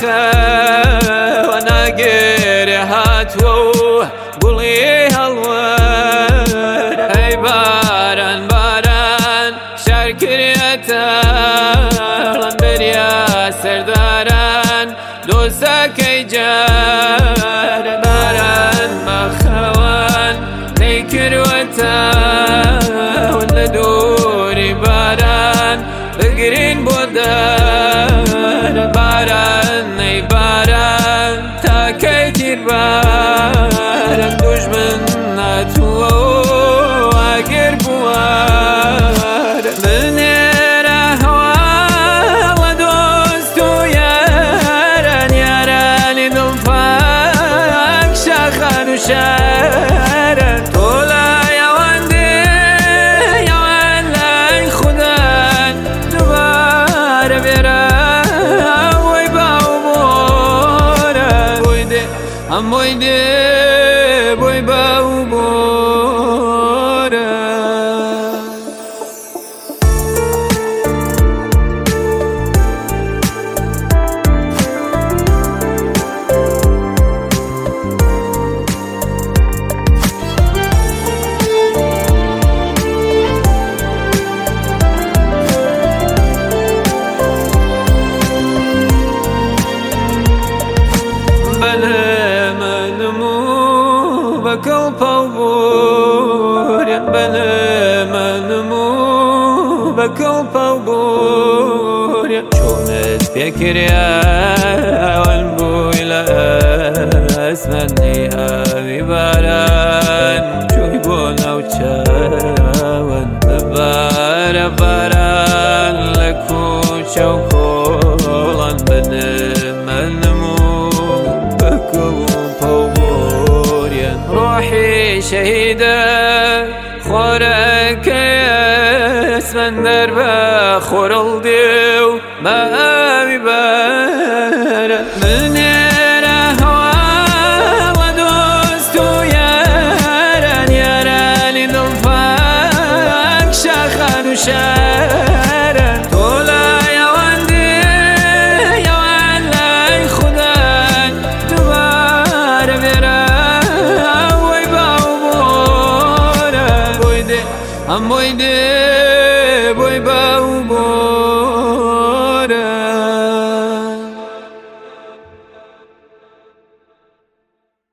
خەوە ناگێرێ هاتووە و گوڵی هەڵوەر ئەی باران باران شار کردێتە ڕەن بەریا سەرداران دۆزەکەی جار باران بە خەوان نەی کردوەتە لە دووری باران بگرین بۆ دەر باران نەی باران تاکەی تیرباران دوژمن ناتووە و ئاگر بووە بنێرە هەواڵە دۆست و یاران یارانی دڵپاک شاخان و شاران تۆ لای ئەوان دێ ئەوان لای خودان دووبارە بێرە وەی باو بۆرە بۆی دێ ئەم بۆی دێ بۆی باو بۆرە بەکەڵپە و بۆریان بەلەمەنم و بەکەڵپە و بۆریان چۆنت پێکریاوان بووی لە ئەسمانی ئاوی باران جووی بۆ ناوچەوان ببارە باران لە کوچە و کۆڵان بەلەمەنم و بەکەڵپە و ڕۆحی شەهیدە خۆرەکەی ئەسمەندەر بە خۆرەڵ دێ و بە ئاوی بارە منێرە هەواڵە دۆست و یاران یارانی دڵپاک شاخان و شاران تۆ لای ئەوان دێ ئەوان لای خودان دووبارە بێرە ئەم بۆی دێ